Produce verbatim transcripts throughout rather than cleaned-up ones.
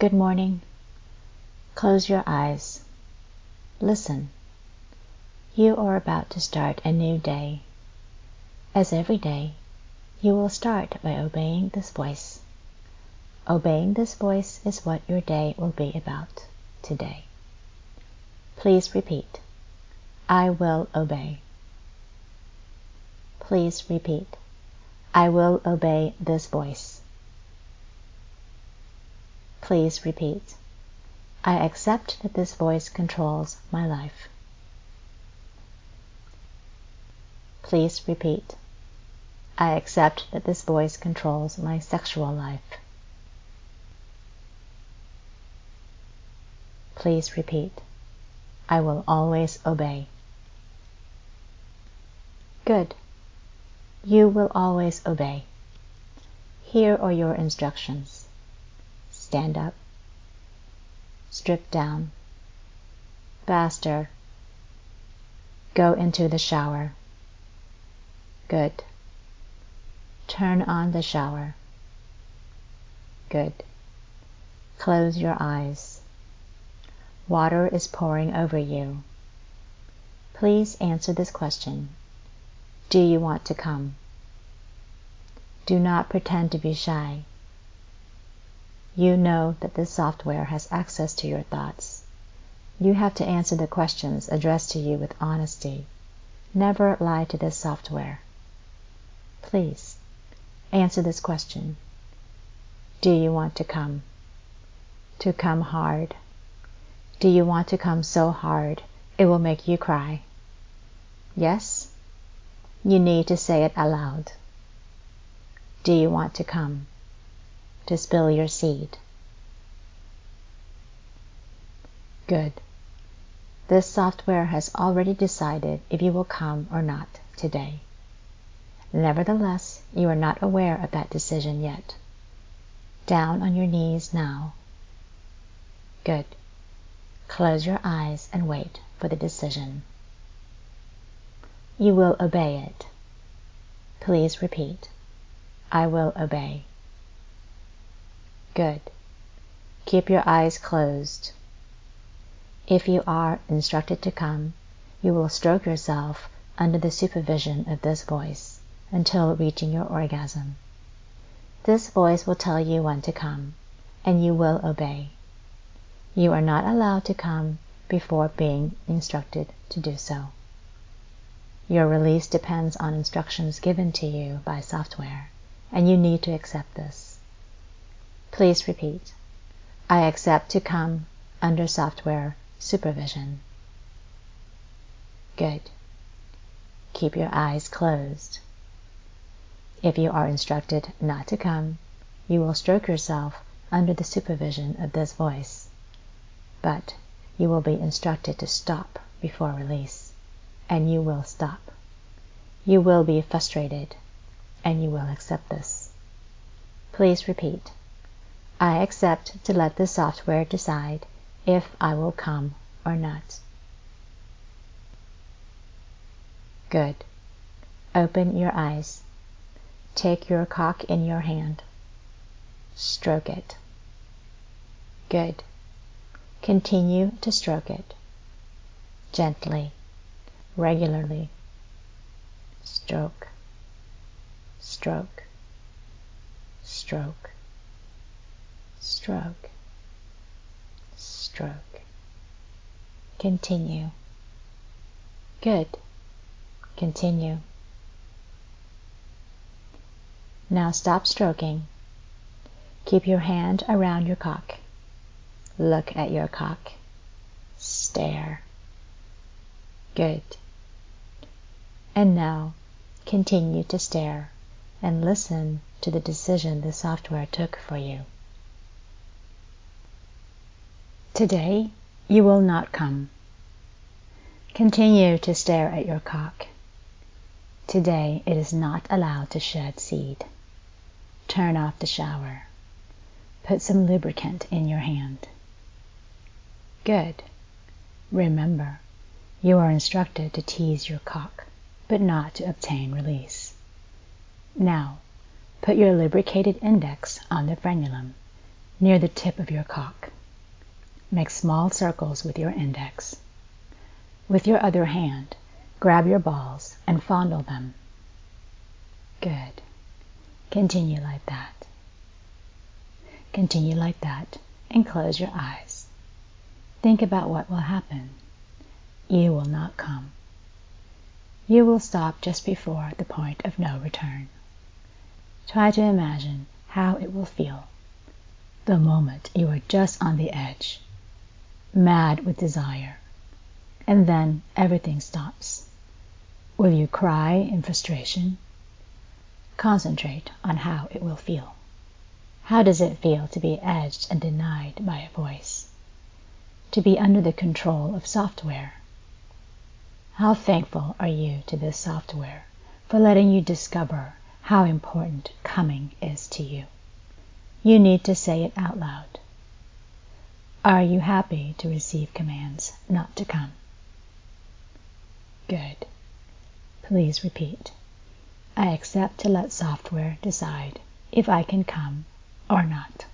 Good morning. Close your eyes. Listen. You are about to start a new day. As every day, you will start by obeying this voice. Obeying this voice is what your day will be about today. Please repeat. I will obey. Please repeat. I will obey this voice. Please repeat. I accept that this voice controls my life. Please repeat. I accept that this voice controls my sexual life. Please repeat. I will always obey. Good. You will always obey. Here are your instructions. Stand up. Strip down. Faster. Go into the shower. Good. Turn on the shower. Good. Close your eyes. Water is pouring over you. Please answer this question. Do you want to come? Do not pretend to be shy. You know that this software has access to your thoughts. You have to answer the questions addressed to you with honesty. Never lie to this software. Please, answer this question. Do you want to come? To come hard. Do you want to come so hard it will make you cry? Yes? You need to say it aloud. Do you want to come? To spill your seed. Good. This software has already decided if you will come or not today. Nevertheless, you are not aware of that decision yet. Down on your knees now. Good. Close your eyes and wait for the decision. You will obey it. Please repeat. I will obey. Good. Keep your eyes closed. If you are instructed to come, you will stroke yourself under the supervision of this voice until reaching your orgasm. This voice will tell you when to come, and you will obey. You are not allowed to come before being instructed to do so. Your release depends on instructions given to you by software, and you need to accept this. Please repeat. I accept to come under software supervision. Good. Keep your eyes closed. If you are instructed not to come, you will stroke yourself under the supervision of this voice. But you will be instructed to stop before release, and you will stop. You will be frustrated, and you will accept this. Please repeat. I accept to let the software decide if I will come or not. Good. Open your eyes. Take your cock in your hand. Stroke it. Good. Continue to stroke it. Gently, regularly. Stroke, stroke, stroke. Stroke, stroke. Continue. Good. Continue. Now stop stroking. Keep your hand around your cock. Look at your cock. Stare. Good. And now continue to stare and listen to the decision the software took for you. Today, you will not come. Continue to stare at your cock. Today, it is not allowed to shed seed. Turn off the shower. Put some lubricant in your hand. Good. Remember, you are instructed to tease your cock, but not to obtain release. Now, put your lubricated index on the frenulum near the tip of your cock. Make small circles with your index. With your other hand, grab your balls and fondle them. Good. Continue like that. Continue like that and close your eyes. Think about what will happen. You will not come. You will stop just before the point of no return. Try to imagine how it will feel the moment you are just on the edge, mad with desire, and then everything stops. Will you cry in frustration? Concentrate on how it will feel. How does it feel to be edged and denied by a voice? To be under the control of software? How thankful are you to this software for letting you discover how important coming is to you? You need to say it out loud. Are you happy to receive commands not to come? Good. Please repeat. I accept to let software decide if I can come or not.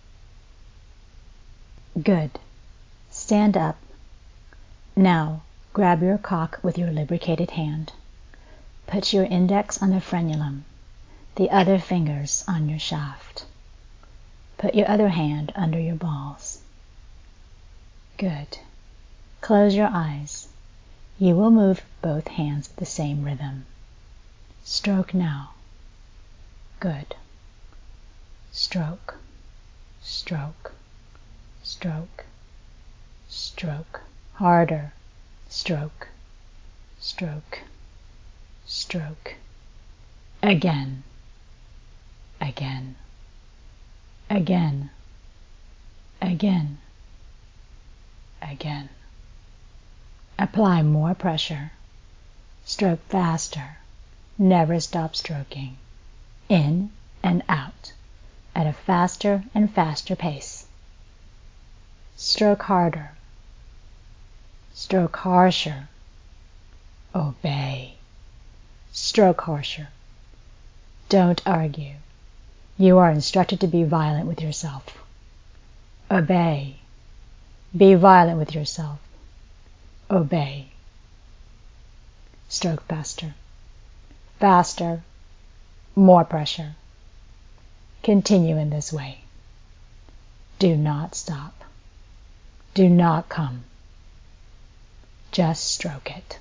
Good. Stand up. Now, grab your cock with your lubricated hand. Put your index on the frenulum, the other fingers on your shaft. Put your other hand under your balls. Good. Close your eyes. You will move both hands at the same rhythm. Stroke now. Good. Stroke, stroke, stroke, stroke. Harder. Stroke, stroke, stroke. Again, again, again, again, again. Apply more pressure. Stroke faster. Never stop stroking. In and out at a faster and faster pace. Stroke harder. Stroke harsher. Obey. Stroke harsher. Don't argue. You are instructed to be violent with yourself. Obey. Be violent with yourself. Obey. Stroke faster. Faster. More pressure. Continue in this way. Do not stop. Do not come. Just stroke it.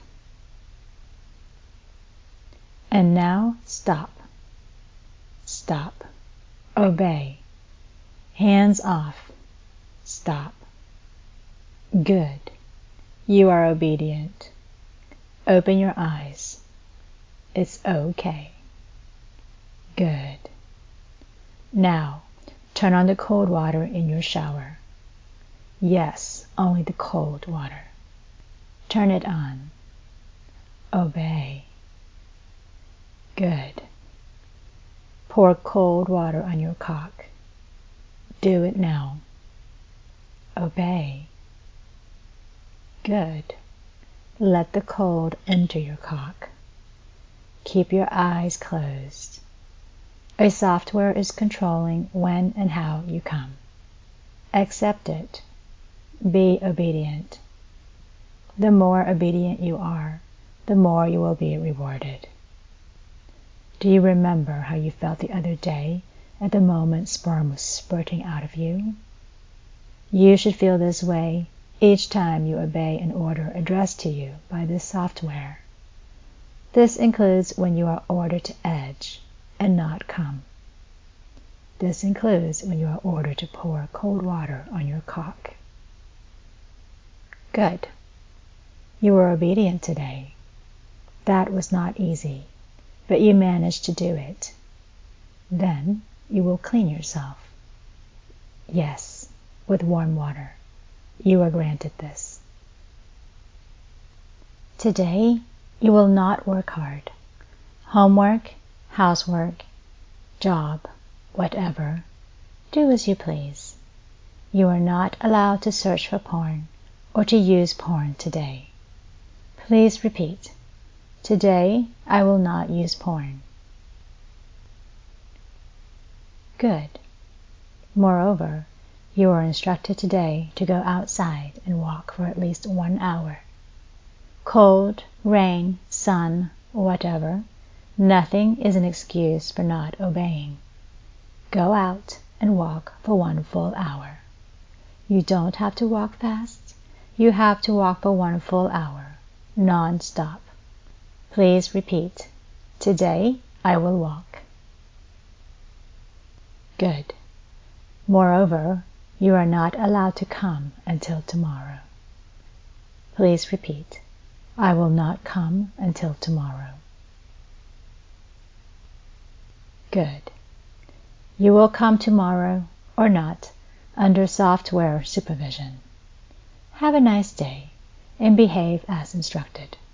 And now stop. Stop. Obey. Hands off. Stop. Good. You are obedient. Open your eyes. It's okay. Good. Now, turn on the cold water in your shower. Yes, only the cold water. Turn it on. Obey. Good. Pour cold water on your cock. Do it now. Obey. Good. Let the cold enter your cock. Keep your eyes closed. A software is controlling when and how you come. Accept it. Be obedient. The more obedient you are, the more you will be rewarded. Do you remember how you felt the other day at the moment sperm was spurting out of you? You should feel this way each time you obey an order addressed to you by this software. This includes when you are ordered to edge and not come. This includes when you are ordered to pour cold water on your cock. Good. You were obedient today. That was not easy, but you managed to do it. Then you will clean yourself. Yes, with warm water. You are granted this. Today, you will not work hard. Homework, housework, job, whatever. Do as you please. You are not allowed to search for porn or to use porn today. Please repeat. Today, I will not use porn. Good. Moreover, you are instructed today to go outside and walk for at least one hour. Cold, rain, sun, whatever, nothing is an excuse for not obeying. Go out and walk for one full hour. You don't have to walk fast. You have to walk for one full hour, non-stop. Please repeat, today I will walk. Good. Moreover, you are not allowed to come until tomorrow. Please repeat, I will not come until tomorrow. Good. You will come tomorrow or not under software supervision. Have a nice day and behave as instructed.